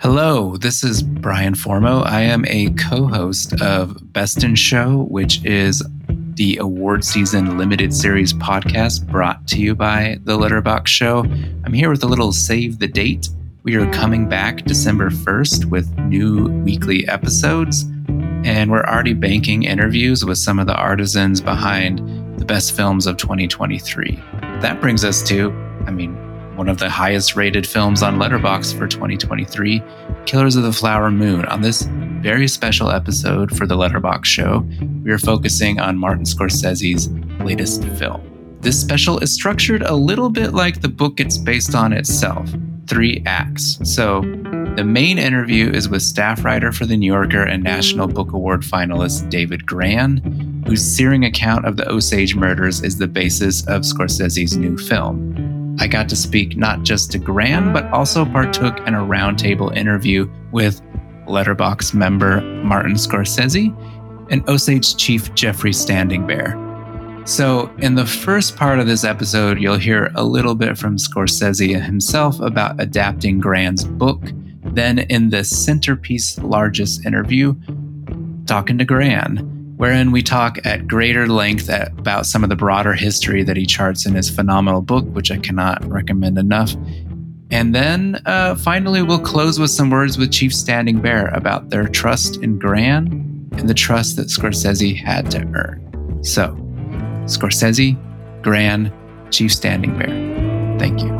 Hello, this is Brian Formo. I am a co-host of Best in Show, which is the award season limited series podcast brought to you by The Letterboxd Show. I'm here with a little save the date. We are coming back December 1st with new weekly episodes, and we're already banking interviews with some of the artisans behind the best films of 2023. That brings us to, one of the highest rated films on Letterboxd for 2023, Killers of the Flower Moon. On this very special episode for The Letterboxd Show, we are focusing on Martin Scorsese's latest film. This special is structured a little bit like the book it's based on itself, 3 acts. So the main interview is with staff writer for The New Yorker and National Book Award finalist David Grann, whose searing account of the Osage murders is the basis of Scorsese's new film. I got to speak not just to Grann, but also partook in a roundtable interview with Letterboxd member Martin Scorsese and Osage chief Jeffrey Standing Bear. So in the first part of this episode, you'll hear a little bit from Scorsese himself about adapting Grann's book. Then in the centerpiece largest interview, talking to Grann, wherein we talk at greater length about some of the broader history that he charts in his phenomenal book, which I cannot recommend enough. And then finally, we'll close with some words with Chief Standing Bear about their trust in Grann and the trust that Scorsese had to earn. So, Scorsese, Grann, Chief Standing Bear. Thank you.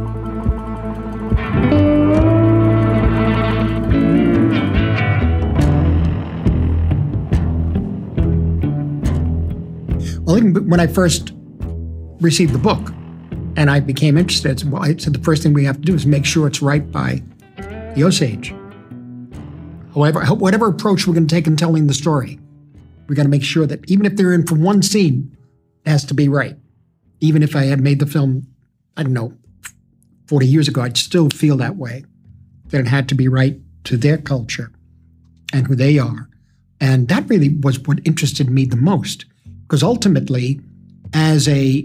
Well, even when I first received the book and I became interested, I said the first thing we have to do is make sure it's right by the Osage. However, whatever approach we're going to take in telling the story, we got to make sure that even if they're in for one scene, it has to be right. Even if I had made the film, 40 years ago, I'd still feel that way, that it had to be right to their culture and who they are. And that really was what interested me the most. Because ultimately, as a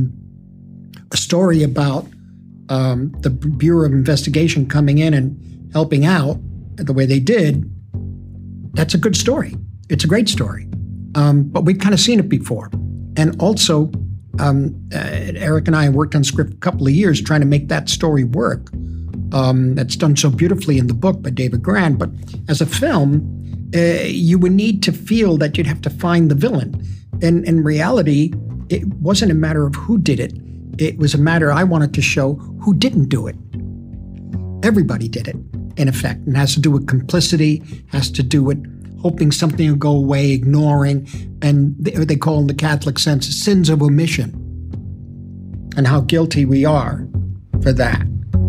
story about the Bureau of Investigation coming in and helping out the way they did, that's a good story. It's a great story. But we've kind of seen it before. And also, Eric and I worked on script a couple of years trying to make that story work. That's done so beautifully in the book by David Grann. But as a film, you would need to feel that you'd have to find the villain. And in reality, it wasn't a matter of who did it. It was a matter I wanted to show who didn't do it. Everybody did it, in effect. And it has to do with complicity, has to do with hoping something will go away, ignoring, and they call in the Catholic sense sins of omission, and how guilty we are for that.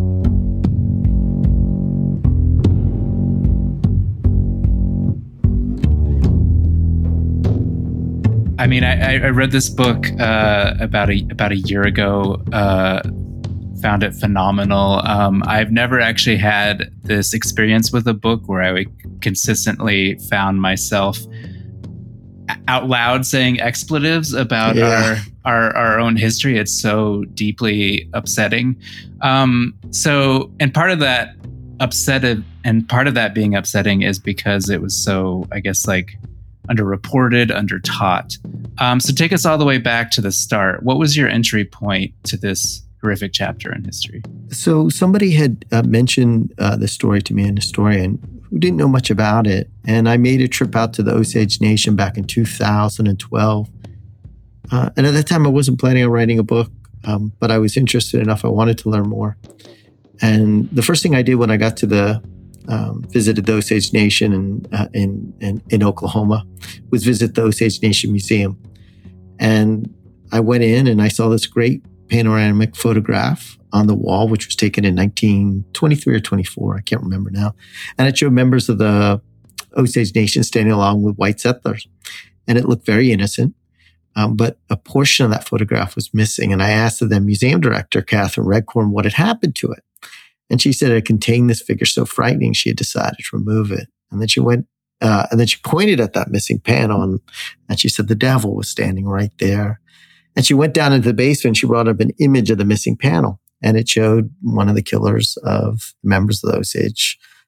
I read this book about a year ago, found it phenomenal. I've never actually had this experience with a book where I consistently found myself out loud saying expletives about our own history. It's so deeply upsetting. And part of that being upsetting is because it was so, underreported, undertaught. So take us all the way back to the start. What was your entry point to this horrific chapter in history? So somebody had mentioned this story to me, an historian who didn't know much about it. And I made a trip out to the Osage Nation back in 2012. And at that time, I wasn't planning on writing a book, but I was interested enough. I wanted to learn more. And the first thing I did when I got to visited the Osage Nation in Oklahoma, was visit the Osage Nation Museum. And I went in and I saw this great panoramic photograph on the wall, which was taken in 1923 or 24, I can't remember now. And it showed members of the Osage Nation standing along with white settlers. And it looked very innocent, but a portion of that photograph was missing. And I asked the museum director, Catherine Redcorn, what had happened to it. And she said it contained this figure so frightening, she had decided to remove it. And then she went, and then she pointed at that missing panel and she said the devil was standing right there. And she went down into the basement and she brought up an image of the missing panel. And it showed one of the killers of members of the Osage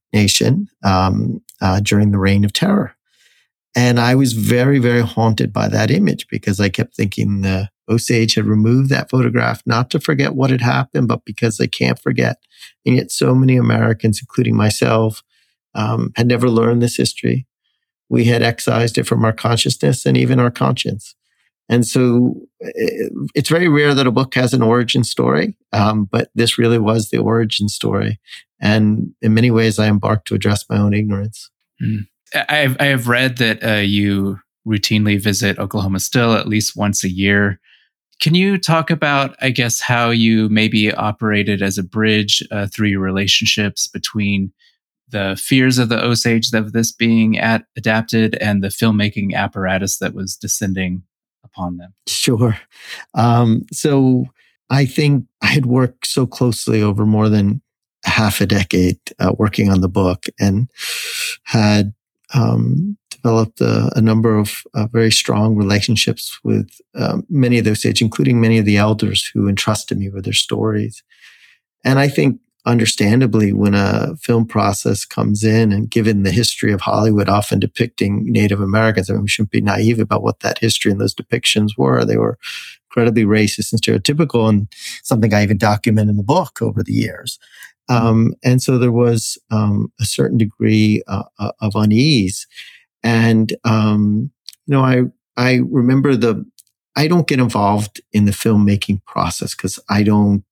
Nation during the Reign of Terror. And I was very, very haunted by that image because I kept thinking the Osage had removed that photograph, not to forget what had happened, but because they can't forget. And yet so many Americans, including myself, had never learned this history. We had excised it from our consciousness and even our conscience. And so it's very rare that a book has an origin story, but this really was the origin story. And in many ways, I embarked to address my own ignorance. I have read that you routinely visit Oklahoma still at least once a year. Can you talk about, I guess, how you maybe operated as a bridge through your relationships between the fears of the Osage of this being adapted and the filmmaking apparatus that was descending upon them? Sure. So I think I had worked so closely over more than half a decade working on the book and had developed a number of very strong relationships with many of the Osage, including many of the elders who entrusted me with their stories. And I think, understandably, when a film process comes in, and given the history of Hollywood often depicting Native Americans, I mean, we shouldn't be naive about what that history and those depictions were. They were incredibly racist and stereotypical, and something I even document in the book over the years. And so there was a certain degree of unease. And, I remember I don't get involved in the filmmaking process because I don't,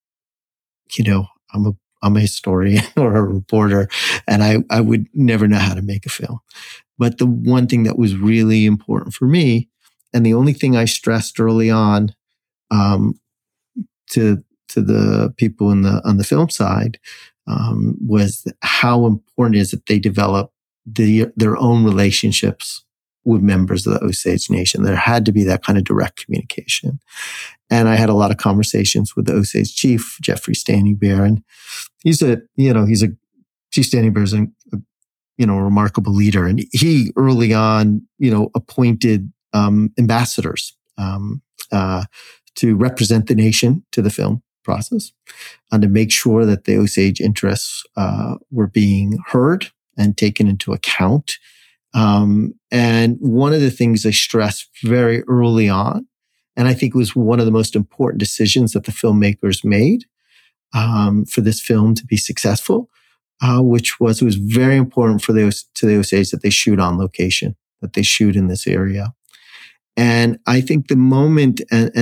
I'm a historian or a reporter, and I would never know how to make a film. But the one thing that was really important for me, and the only thing I stressed early on to the people on the film side was how important it is that they develop their own relationships with members of the Osage Nation. There had to be that kind of direct communication. And I had a lot of conversations with the Osage chief, Jeffrey Standing Bear, and Chief Standing Bear is a remarkable leader. And he early on, appointed ambassadors to represent the nation to the film process and to make sure that the Osage interests were being heard and taken into account. And one of the things I stressed very early on, and I think it was one of the most important decisions that the filmmakers made for this film to be successful, which was it was very important to the Osage that they shoot on location, that they shoot in this area. And I think the moment,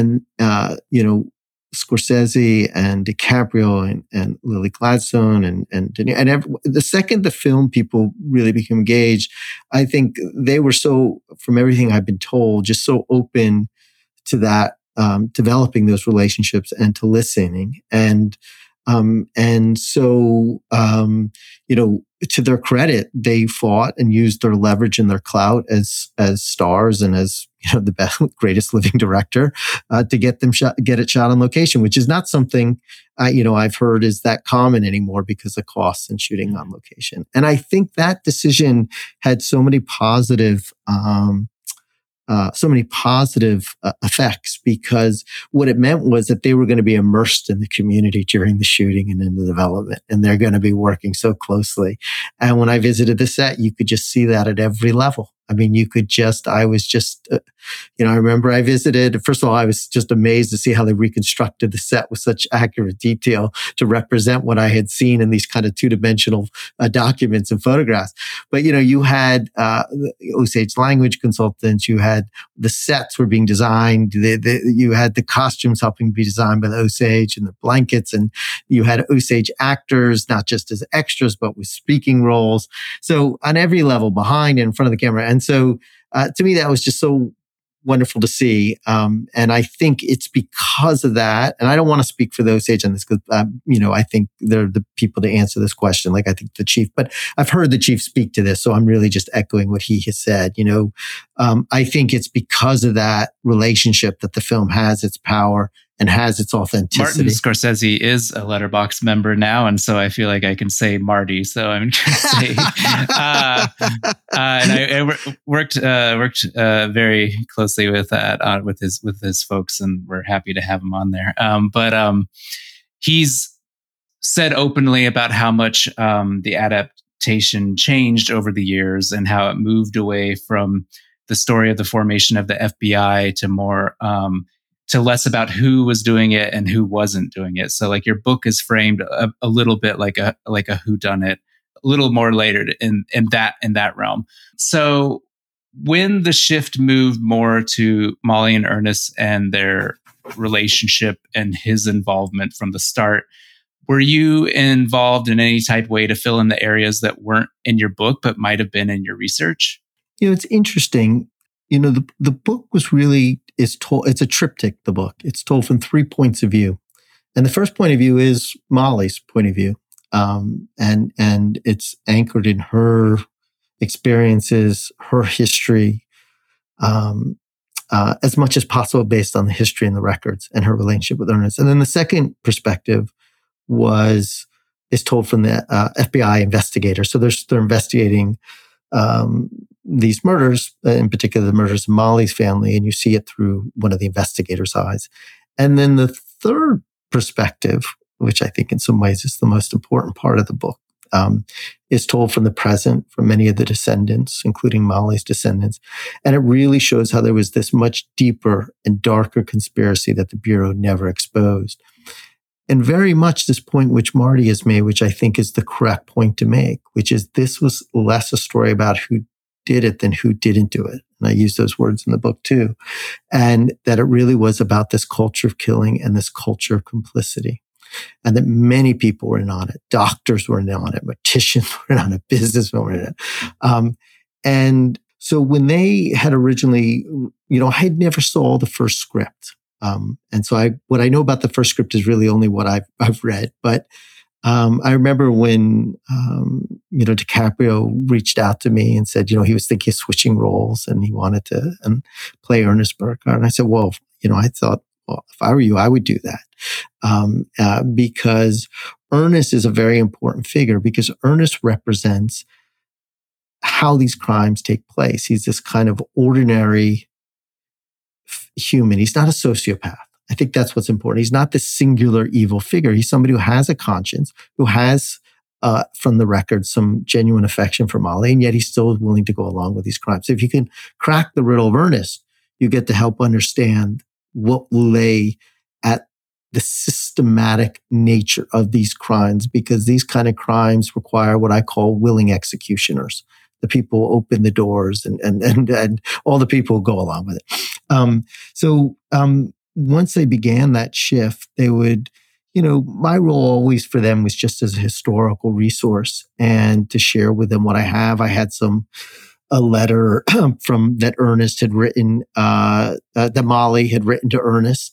Scorsese and DiCaprio and Lily Gladstone and the second the film people really became engaged, I think they were so, from everything I've been told, just so open to that, developing those relationships and to listening. And so, to their credit, they fought and used their leverage and their clout as stars and as, the best, greatest living director, to get it shot on location, which is not something, I've heard is that common anymore because of costs and shooting on location. And I think that decision had so many positive effects, because what it meant was that they were going to be immersed in the community during the shooting and in the development, and they're going to be working so closely. And when I visited the set, you could just see that at every level. I mean, I remember I visited, first of all, I was just amazed to see how they reconstructed the set with such accurate detail to represent what I had seen in these kind of two-dimensional documents and photographs. But, you had Osage language consultants, you had the sets were being designed, you had the costumes helping be designed by the Osage and the blankets, and you had Osage actors, not just as extras, but with speaking roles. So on every level, behind and in front of the camera. And so to me, that was just so wonderful to see. And I think it's because of that. And I don't want to speak for the Osage on this because, I think they're the people to answer this question. Like I think the chief, but I've heard the chief speak to this. So I'm really just echoing what he has said. I think it's because of that relationship that the film has its power and has its authenticity. Martin Scorsese is a Letterboxd member now, and so I feel like I can say Marty. So I'm going to say, and I worked very closely with that with his folks, and we're happy to have him on there. But he's said openly about how much the adaptation changed over the years and how it moved away from the story of the formation of the FBI to more to less about who was doing it and who wasn't doing it. So like your book is framed a little bit like a whodunit, a little more later in that realm. So when the shift moved more to Molly and Ernest and their relationship and his involvement from the start, were you involved in any type way to fill in the areas that weren't in your book but might have been in your research? It's interesting. The book was really it's a triptych, the book. It's told from 3 points of view. And the first point of view is Molly's point of view. And it's anchored in her experiences, her history, as much as possible based on the history and the records and her relationship with Ernest. And then the second perspective is told from the FBI investigator. So they're investigating these murders, in particular the murders of Molly's family, and you see it through one of the investigators' eyes. And then the third perspective, which I think in some ways is the most important part of the book, is told from the present, from many of the descendants, including Molly's descendants. And it really shows how there was this much deeper and darker conspiracy that the Bureau never exposed. And very much this point which Marty has made, which I think is the correct point to make, which is this was less a story about who did it than who didn't do it. And I use those words in the book too. And that it really was about this culture of killing and this culture of complicity. And that many people were in on it. Doctors were in on it. Morticians were in on it. Businessmen were in it. And so when they had originally, I had never saw the first script. And so what I know about the first script is really only what I've read. But I remember when, DiCaprio reached out to me and said, he was thinking of switching roles and he wanted to play Ernest Burkhart. And I said, well, I thought, well, if I were you, I would do that. Because Ernest is a very important figure because Ernest represents how these crimes take place. He's this kind of ordinary human. He's not a sociopath. I think that's what's important. He's not this singular evil figure. He's somebody who has a conscience, who has, from the record, some genuine affection for Molly, and yet he's still willing to go along with these crimes. So if you can crack the riddle of Ernest, you get to help understand what lay at the systematic nature of these crimes, because these kind of crimes require what I call willing executioners. The people who open the doors and all the people who go along with it. So once they began that shift, they would, my role always for them was just as a historical resource and to share with them what I have. I had a letter from that Ernest had written, that Molly had written to Ernest.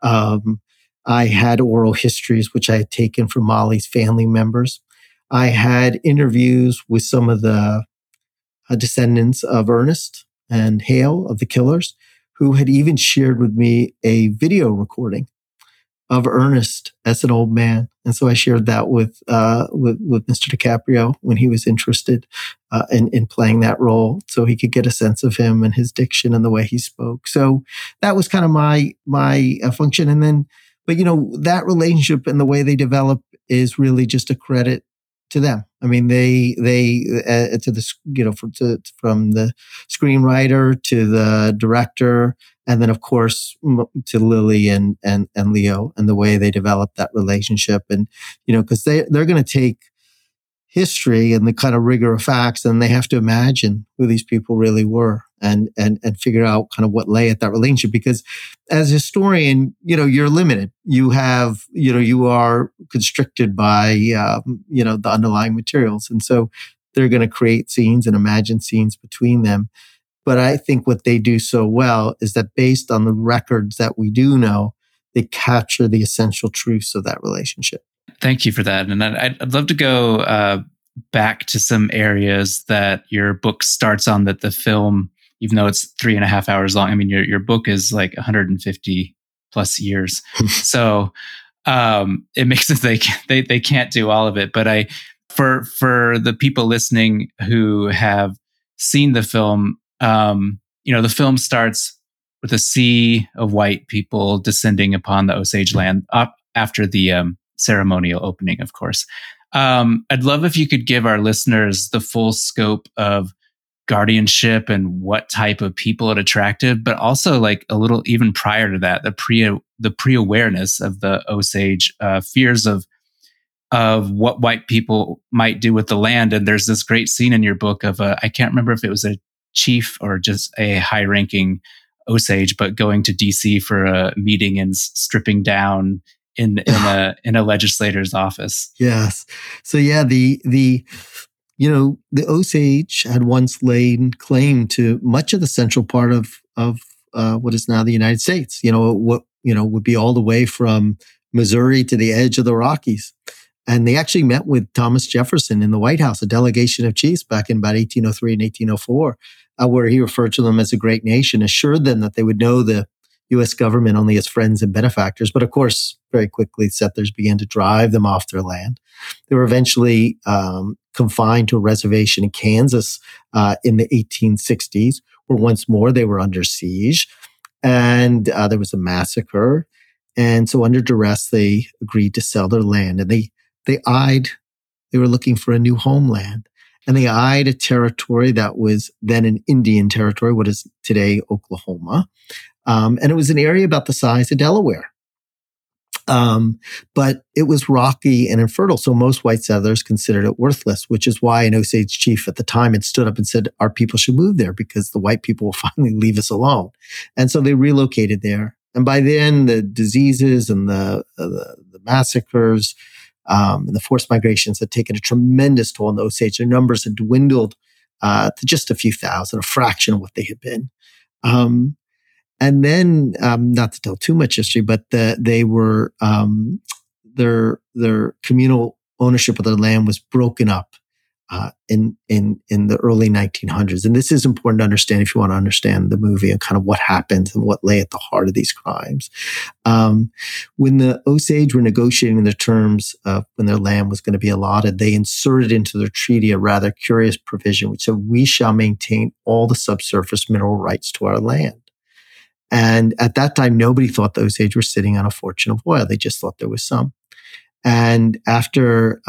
I had oral histories, which I had taken from Molly's family members. I had interviews with some of the descendants of Ernest and Hale, of the killers, who had even shared with me a video recording of Ernest as an old man. And so I shared that with Mr. DiCaprio when he was interested in playing that role, so he could get a sense of him and his diction and the way he spoke. So that was kind of my function. And then, but that relationship and the way they develop is really just a credit to them. I mean, they to the from the screenwriter to the director, and then of course to Lily and Leo, and the way they develop that relationship, and because they're going to take history and the kind of rigor of facts, and they have to imagine who these people really were, and figure out kind of what lay at that relationship. Because as a historian, you're limited. You have, you are constricted by, the underlying materials. And so they're going to create scenes and imagine scenes between them. But I think what they do so well is that based on the records that we do know, they capture the essential truths of that relationship. Thank you for that. And I'd love to go back to some areas that your book starts on that the film, even though it's 3.5 hours long, I mean, your book is like 150 plus years. So it makes it they can't do all of it. But for the people listening who have seen the film, the film starts with a sea of white people descending upon the Osage land after the ceremonial opening, of course. I'd love if you could give our listeners the full scope of guardianship and what type of people it attracted, but also like a little even prior to that, the pre-awareness of the Osage fears of what white people might do with the land. And there's this great scene in your book of I can't remember if it was a chief or just a high-ranking Osage, but going to DC for a meeting and stripping down in a legislator's office. Yes. So yeah, the Osage had once laid claim to much of the central part of what is now the United States. What would be all the way from Missouri to the edge of the Rockies. And they actually met with Thomas Jefferson in the White House, a delegation of chiefs back in about 1803 and 1804, where he referred to them as a great nation, assured them that they would know the U.S. government only as friends and benefactors. But of course, very quickly, settlers began to drive them off their land. They were eventually confined to a reservation in Kansas in the 1860s, where once more they were under siege. And there was a massacre. And so under duress, they agreed to sell their land. And they were looking for a new homeland. And they eyed a territory that was then an Indian territory, what is today Oklahoma. And it was an area about the size of Delaware. But it was rocky and infertile. So most white settlers considered it worthless, which is why an Osage chief at the time had stood up and said, our people should move there because the white people will finally leave us alone. And so they relocated there. And by then, the diseases and the massacres and the forced migrations had taken a tremendous toll on the Osage. Their numbers had dwindled to just a few thousand, a fraction of what they had been. And then, not to tell too much history, but they were their communal ownership of their land was broken up in the early 1900s. And this is important to understand if you want to understand the movie and kind of what happened and what lay at the heart of these crimes. When the Osage were negotiating the terms of when their land was going to be allotted, they inserted into their treaty a rather curious provision, which said, we shall maintain all the subsurface mineral rights to our land. And at that time, nobody thought the Osage were sitting on a fortune of oil. They just thought there was some. And after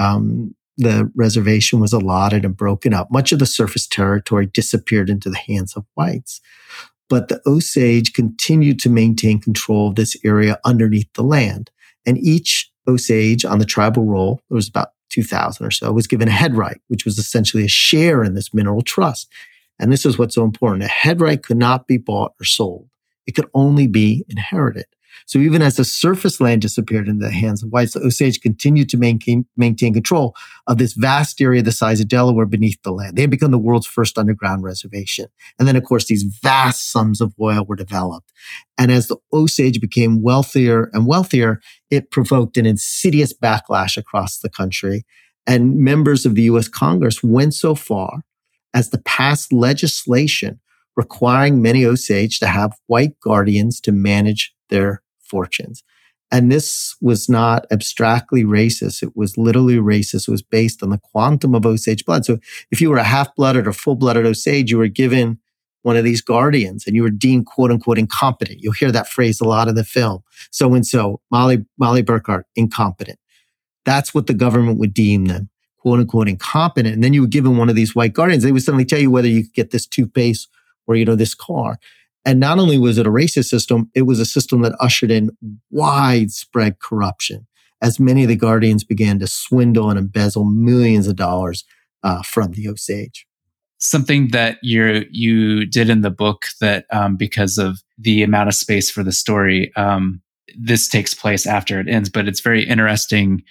the reservation was allotted and broken up, much of the surface territory disappeared into the hands of whites. But the Osage continued to maintain control of this area underneath the land. And each Osage on the tribal roll, there was about 2,000 or so, was given a head right, which was essentially a share in this mineral trust. And this is what's so important. A head right could not be bought or sold. It could only be inherited. So even as the surface land disappeared into the hands of whites, the Osage continued to maintain control of this vast area the size of Delaware beneath the land. They had become the world's first underground reservation. And then, of course, these vast sums of oil were developed. And as the Osage became wealthier and wealthier, it provoked an insidious backlash across the country. And members of the U.S. Congress went so far as to pass legislation requiring many Osage to have white guardians to manage their fortunes. And this was not abstractly racist. It was literally racist. It was based on the quantum of Osage blood. So if you were a half-blooded or full-blooded Osage, you were given one of these guardians and you were deemed quote unquote incompetent. You'll hear that phrase a lot in the film. So-and-so, Molly Burkhart, incompetent. That's what the government would deem them, quote unquote incompetent. And then you were given one of these white guardians. They would suddenly tell you whether you could get this toothpaste or, this car. And not only was it a racist system, it was a system that ushered in widespread corruption as many of the guardians began to swindle and embezzle millions of dollars from the Osage. Something that you did in the book that because of the amount of space for the story, this takes place after it ends, but it's very interesting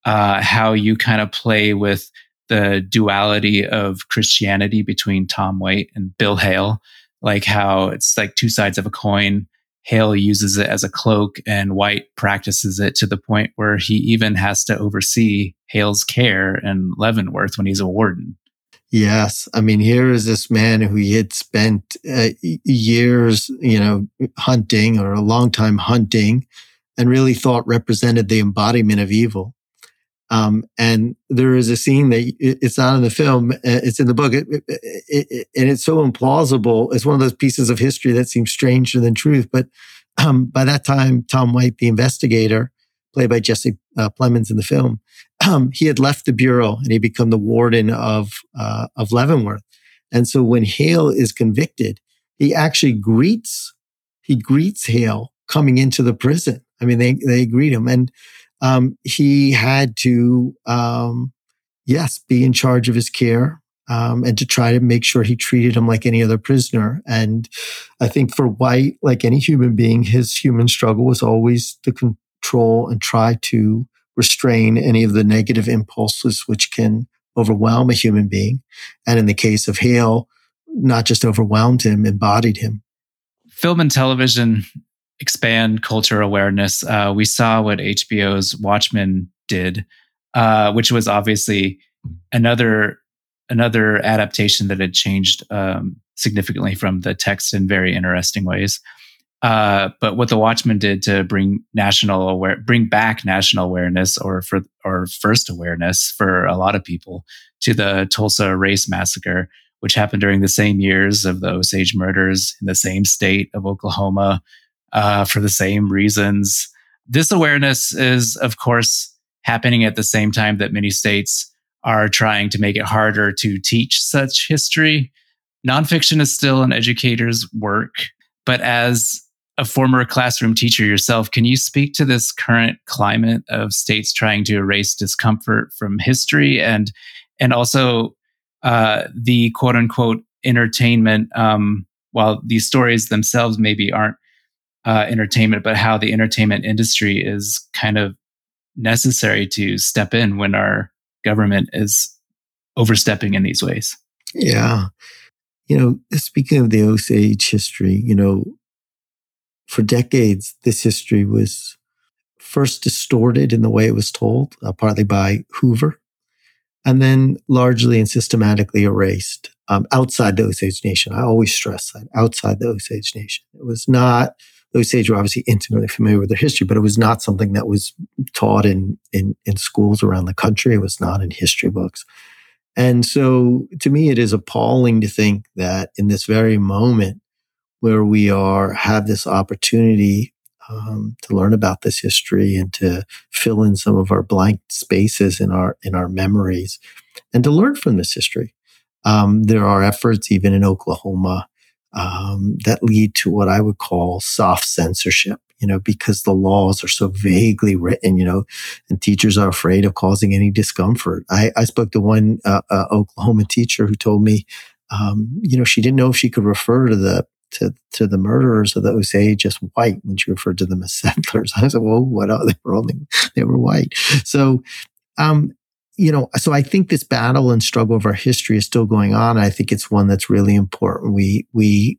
how you kind of play with the duality of Christianity between Tom White and Bill Hale, like how it's like two sides of a coin. Hale uses it as a cloak and White practices it to the point where he even has to oversee Hale's care in Leavenworth when he's a warden. Yes. I mean, here is this man who he had spent years, hunting or a long time hunting and really thought represented the embodiment of evil. And there is a scene that it's not in the film, it's in the book, and it's so implausible. It's one of those pieces of history that seems stranger than truth. But by that time, Tom White, the investigator, played by Jesse Plemons in the film, he had left the bureau and he become the warden of Leavenworth. And so when Hale is convicted, he actually greets Hale coming into the prison. I mean, they greet him, and he had to, be in charge of his care, and to try to make sure he treated him like any other prisoner. And I think for White, like any human being, his human struggle was always to control and try to restrain any of the negative impulses which can overwhelm a human being. And in the case of Hale, not just overwhelmed him, embodied him. Film and television expand cultural awareness. We saw what HBO's Watchmen did, which was obviously another adaptation that had changed significantly from the text in very interesting ways. But what the Watchmen did to bring back national awareness, or first awareness for a lot of people, to the Tulsa Race Massacre, which happened during the same years of the Osage murders in the same state of Oklahoma, for the same reasons. This awareness is, of course, happening at the same time that many states are trying to make it harder to teach such history. Nonfiction is still an educator's work, but as a former classroom teacher yourself, can you speak to this current climate of states trying to erase discomfort from history, and also the quote unquote entertainment, while these stories themselves maybe aren't entertainment, but how the entertainment industry is kind of necessary to step in when our government is overstepping in these ways? Yeah. Speaking of the Osage history, for decades, this history was first distorted in the way it was told, partly by Hoover, and then largely and systematically erased outside the Osage Nation. I always stress that, outside the Osage Nation. It was not, the Osage were obviously intimately familiar with their history, but it was not something that was taught in schools around the country. It was not in history books. And so to me, it is appalling to think that in this very moment where we have this opportunity to learn about this history and to fill in some of our blank spaces in our memories and to learn from this history. There are efforts even in Oklahoma that lead to what I would call soft censorship, because the laws are so vaguely written, and teachers are afraid of causing any discomfort. I spoke to one Oklahoma teacher who told me, she didn't know if she could refer to the murderers of the Osage as white when she referred to them as settlers. I said, well, what are they? They were white. So, so I think this battle and struggle of our history is still going on. I think it's one that's really important. We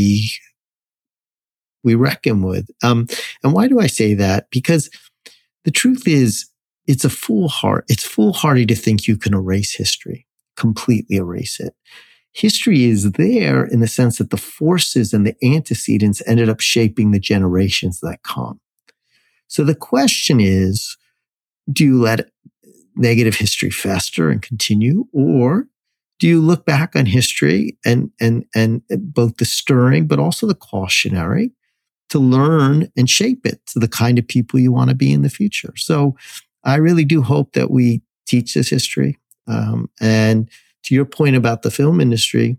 reckon with. And why do I say that? Because the truth is, it's foolhardy to think you can erase history, completely erase it. History is there in the sense that the forces and the antecedents ended up shaping the generations that come. So the question is, do you let negative history fester and continue, or do you look back on history and both the stirring but also the cautionary to learn and shape it to the kind of people you want to be in the future? So I really do hope that we teach this history. And to your point about the film industry,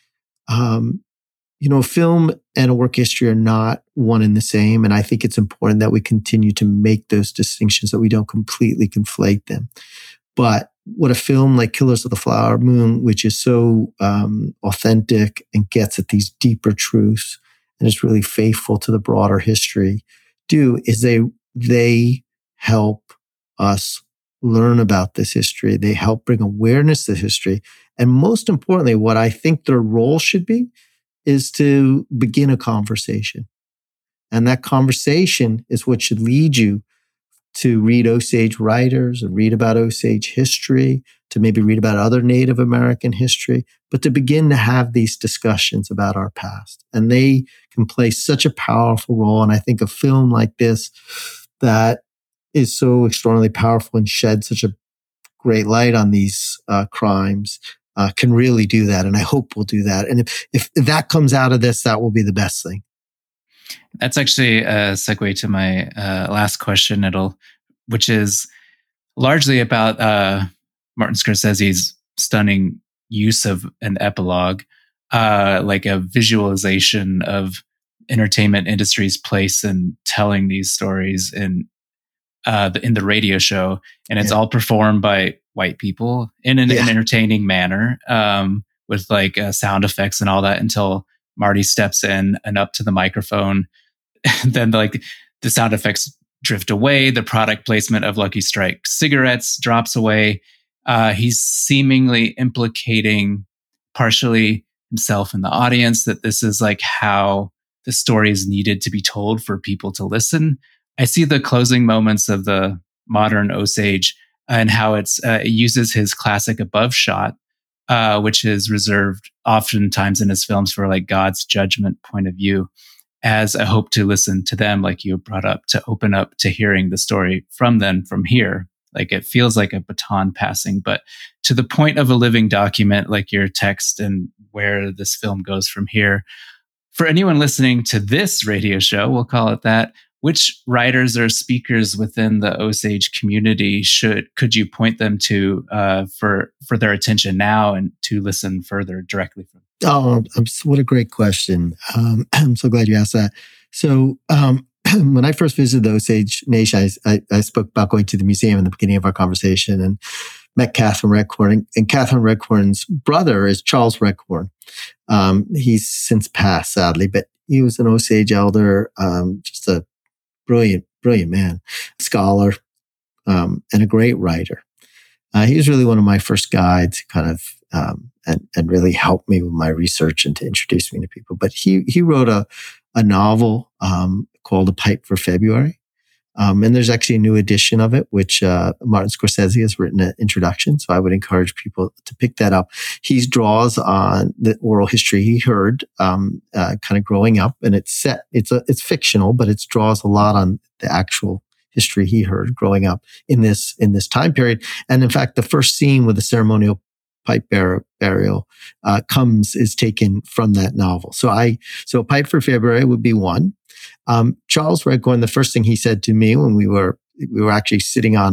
film and a work history are not one and the same. And I think it's important that we continue to make those distinctions, that we don't completely conflate them. But what a film like Killers of the Flower Moon, which is so authentic and gets at these deeper truths and is really faithful to the broader history, do is they help us learn about this history. They help bring awareness to history. And most importantly, what I think their role should be is to begin a conversation. And that conversation is what should lead you to read Osage writers and read about Osage history, to maybe read about other Native American history, but to begin to have these discussions about our past. And they can play such a powerful role. And I think a film like this that is so extraordinarily powerful and sheds such a great light on these crimes can really do that. And I hope we'll do that. And if that comes out of this, that will be the best thing. That's actually a segue to my last question, which is, largely about Martin Scorsese's stunning use of an epilogue, like a visualization of entertainment industry's place in telling these stories in the radio show, and it's all performed by white people in an entertaining manner, with like sound effects and all that, until Marty steps in and up to the microphone. And then like the sound effects drift away. The product placement of Lucky Strike cigarettes drops away. He's seemingly implicating partially himself in the audience, that this is like how the story is needed to be told for people to listen. I see the closing moments of the modern Osage and how it uses his classic above shot, which is reserved oftentimes in his films for like God's judgment point of view, as a hope to listen to them, like you brought up, to open up to hearing the story from here. Like it feels like a baton passing, but to the point of a living document, like your text and where this film goes from here. For anyone listening to this radio show, we'll call it that, which writers or speakers within the Osage community could you point them to for their attention now and to listen further directly from? Oh, what a great question. I'm so glad you asked that. So when I first visited the Osage Nation, I spoke about going to the museum in the beginning of our conversation and met Catherine Redcorn. And Catherine Redcorn's brother is Charles Redcorn. He's since passed, sadly, but he was an Osage elder, just a brilliant man, scholar, and a great writer. He was really one of my first guides, kind of, and really helped me with my research and to introduce me to people. But he wrote a novel called A Pipe for February. And there's actually a new edition of it, which Martin Scorsese has written an introduction. So I would encourage people to pick that up. He draws on the oral history he heard kind of growing up, and it's fictional, but it draws a lot on the actual history he heard growing up in this time period. And in fact, the first scene with the ceremonial pipe burial is taken from that novel. So A Pipe for February would be one. Charles Redcorn, the first thing he said to me when we were actually sitting on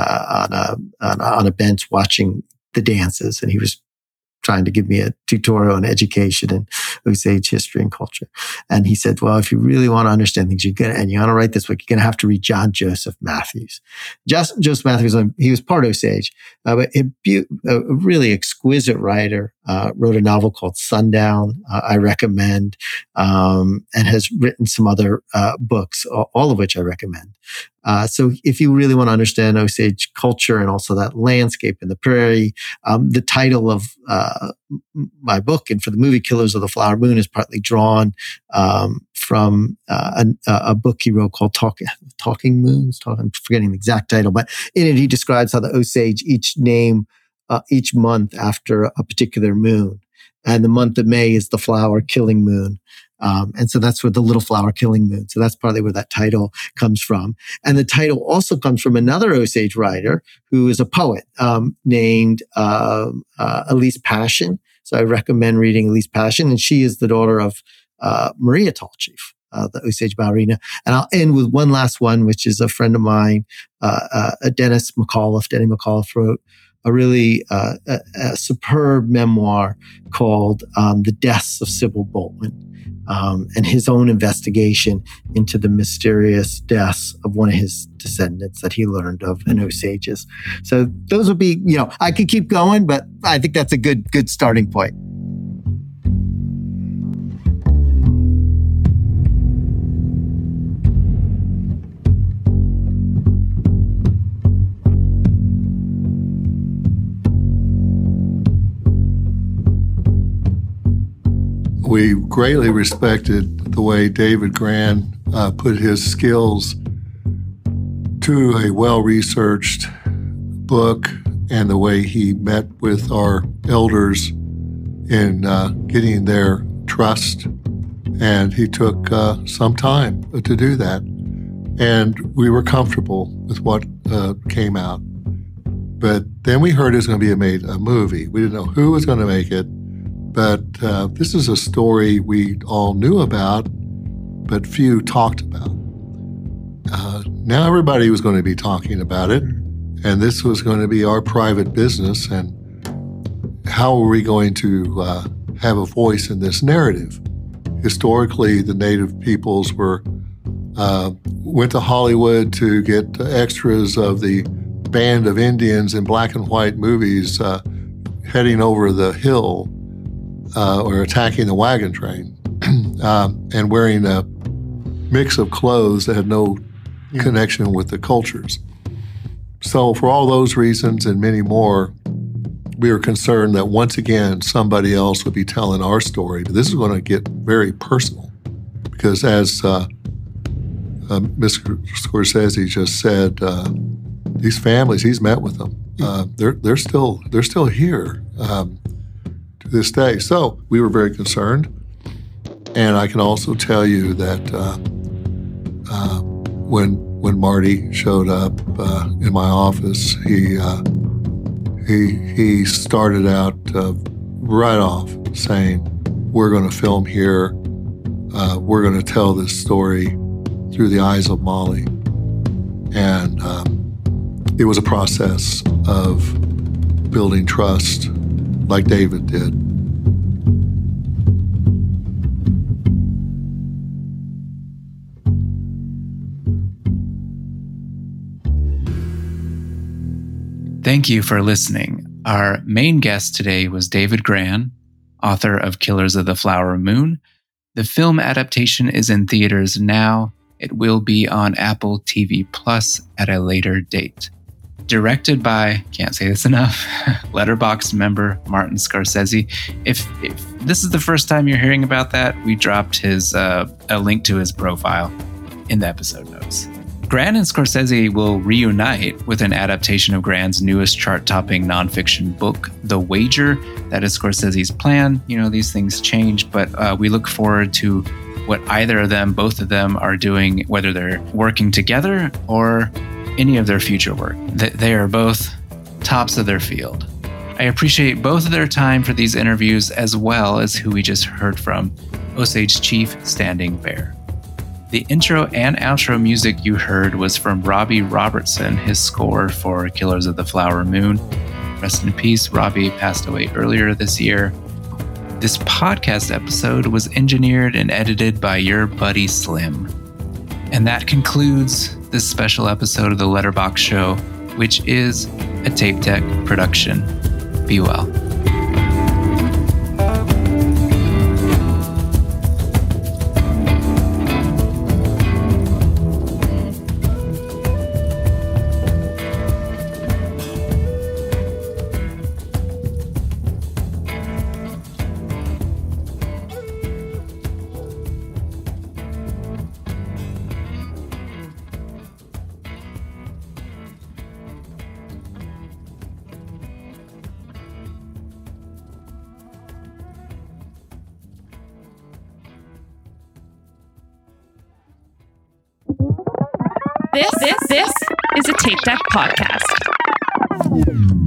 a bench watching the dances, and he was trying to give me a tutorial on education and Osage history and culture. And he said, well, if you really want to understand things, you want to write this book, you're going to have to read John Joseph Matthews. Joseph Matthews, he was part Osage, but a really exquisite writer, wrote a novel called Sundown, I recommend, and has written some other books, all of which I recommend. So if you really want to understand Osage culture and also that landscape in the prairie, the title of my book and for the movie Killers of the Flower Moon is partly drawn from a book he wrote called Talking Moons. I'm forgetting the exact title, but in it he describes how the Osage each name each month after a particular moon. And the month of May is the flower killing moon. And so that's where the little flower killing moon. So that's partly where that title comes from. And the title also comes from another Osage writer who is a poet, named, Elise Passion. So I recommend reading Elise Passion. And she is the daughter of, Maria Tallchief, the Osage ballerina. And I'll end with one last one, which is a friend of mine, Denny McAuliffe wrote a really a superb memoir called The Deaths of Sybil Boltman, and his own investigation into the mysterious deaths of one of his descendants that he learned of in Osages. So those would be, I could keep going, but I think that's a good starting point. We greatly respected the way David Grann put his skills to a well-researched book and the way he met with our elders in getting their trust. And he took some time to do that. And we were comfortable with what came out. But then we heard it was going to be a movie. We didn't know who was going to make it. But this is a story we all knew about, but few talked about. Now everybody was going to be talking about it, And this was going to be our private business. And how are we going to have a voice in this narrative? Historically, the Native peoples went to Hollywood to get extras of the band of Indians in black and white movies heading over the hill or attacking the wagon train and wearing a mix of clothes that had no connection with the cultures. So for all those reasons and many more, we were concerned that once again, somebody else would be telling our story. But this is going to get very personal because as Mr. Scorsese just said, these families, he's met with them. They're still here to this day. So we were very concerned. And I can also tell you that when Marty showed up in my office, he started out right off saying, "We're going to film here. We're going to tell this story through the eyes of Molly." And it was a process of building trust like David did. Thank you for listening. Our main guest today was David Grann, author of Killers of the Flower Moon. The film adaptation is in theaters now. It will be on Apple TV Plus at a later date. Directed by, can't say this enough, Letterboxd member Martin Scorsese. If this is the first time you're hearing about that, we dropped his a link to his profile in the episode notes. Grann and Scorsese will reunite with an adaptation of Grann's newest chart-topping nonfiction book, The Wager. That is Scorsese's plan. You know, these things change, but we look forward to what either of them, both of them are doing, whether they're working together or any of their future work. They are both tops of their field. I appreciate both of their time for these interviews, as well as who we just heard from, Osage Chief Standing Bear. The intro and outro music you heard was from Robbie Robertson, his score for Killers of the Flower Moon. Rest in peace, Robbie passed away earlier this year. This podcast episode was engineered and edited by your buddy Slim. And that concludes this special episode of the Letterboxd Show, which is a Tape Deck production. Be well. This is a Tape Deck podcast.